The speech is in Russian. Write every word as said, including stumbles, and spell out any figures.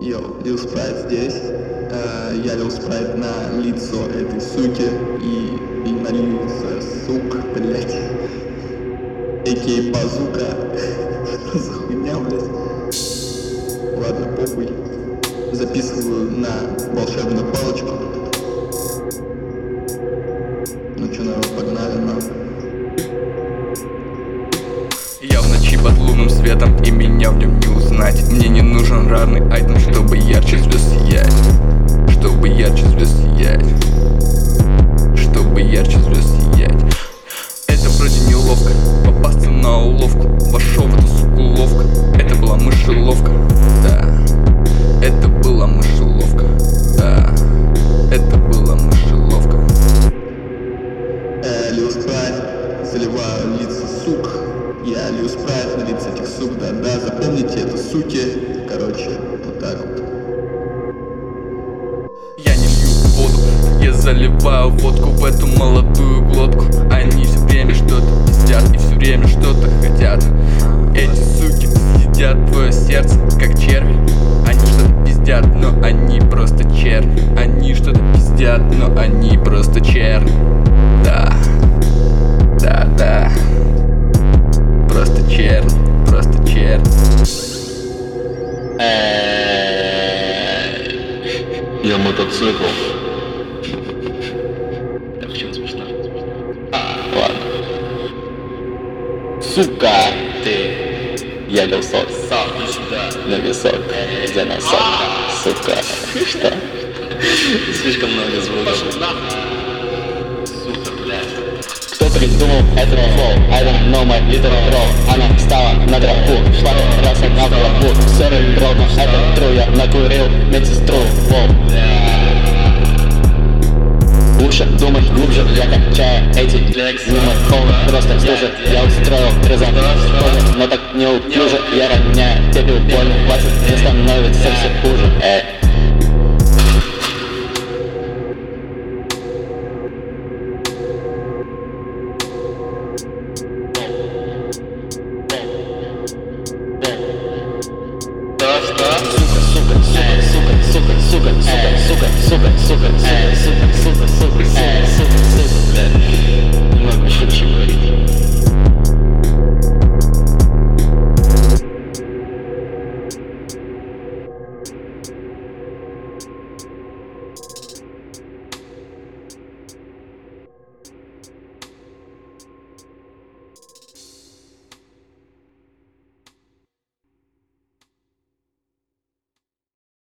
Йоу, Лил Спрайт здесь. Э, я Лил Спрайт на лицо этой суки и, и на лицо сук, блять. Экей базука. Что за хуйня, блять? Ладно, похуй. Записываю на волшебную палочку. Ну чё, народ, погнали, нахуй. Я в ночи под лунным светом, и меня в нем не узнать. Мне не нужен рарный айтем, чтобы ярче звезд сиять. Чтобы ярче звезд сиять. Чтобы ярче звезд сиять. Это вроде неловко, попасться на уловку. Вошел в эту суку ловко. Это была мышеловка, да. Это была мышеловка, да. Это была мышеловка. Э, Лил Спрайт, заливаю лица сук. Я Лил Спрайт на лица этих сук, да-да, запомните это, суки. Короче, вот так вот. Я не пью воду, я заливаю водку в эту молодую глотку. Они все время что-то пиздят и все время что-то хотят. Эти суки съедят твое сердце, как черви. Они что-то пиздят, но они просто черви. Они что-то пиздят, но они просто черви. Да, да, да. Просто чернь, просто чернь. Я мотоцикл. Так, почему смешно? Ладно. Сука, ты. Я висок. Сам, иди сюда. На висок. За носок. Сука. Что? Слишком много звуков. Пошел нахуй. Сука, блядь. Кто придумал этот флоу? I don't know my little bro. Она встала на тропу, шла раз одна в лапу. Сырый дрон, это true, я накурил медсестру. Воу. Лучше думать глубже, я качаю эти лекции. Мимо холод, просто стужа. Я устроил трезон, но так неуклюже. Я роняю, тебе больно, хватит, мне становится все хуже. Эй.